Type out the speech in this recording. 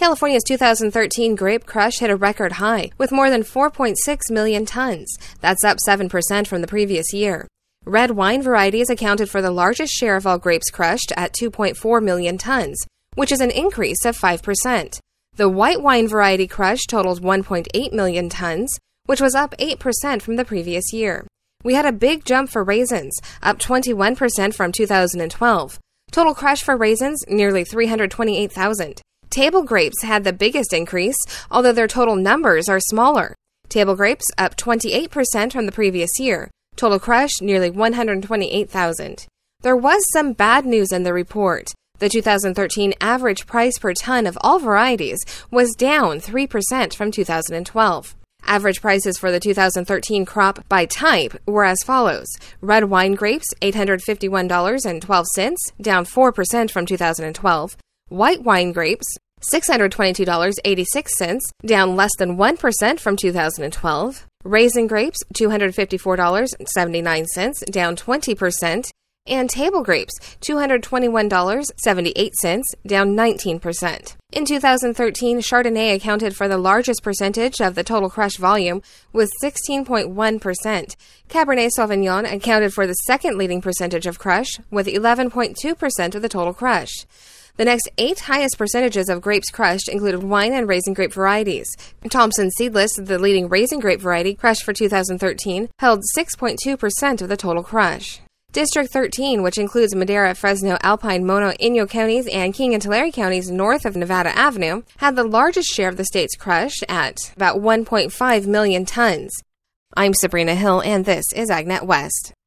California's 2013 grape crush hit a record high, with more than 4.6 million tons. That's up 7% from the previous year. Red wine varieties accounted for the largest share of all grapes crushed at 2.4 million tons, which is an increase of 5%. The white wine variety crush totaled 1.8 million tons, which was up 8% from the previous year. We had a big jump for raisins, up 21% from 2012. Total crush for raisins, nearly 328,000. Table grapes had the biggest increase, although their total numbers are smaller. Table grapes up 28% from the previous year. Total crush, nearly 128,000. There was some bad news in the report. The 2013 average price per ton of all varieties was down 3% from 2012. Average prices for the 2013 crop by type were as follows. Red wine grapes, $851.12, down 4% from 2012. White wine grapes, $622.86, down less than 1% from 2012. Raisin grapes, $254.79, down 20%. And table grapes, $221.78, down 19%. In 2013, Chardonnay accounted for the largest percentage of the total crush volume, with 16.1%. Cabernet Sauvignon accounted for the second leading percentage of crush, with 11.2% of the total crush. The next 8 highest percentages of grapes crushed included wine and raisin grape varieties. Thompson Seedless, the leading raisin grape variety crushed for 2013, held 6.2% of the total crush. District 13, which includes Madera, Fresno, Alpine, Mono, Inyo counties, and King and Tulare counties north of Nevada Avenue, had the largest share of the state's crush at about 1.5 million tons. I'm Sabrina Hill, and this is AgNet West.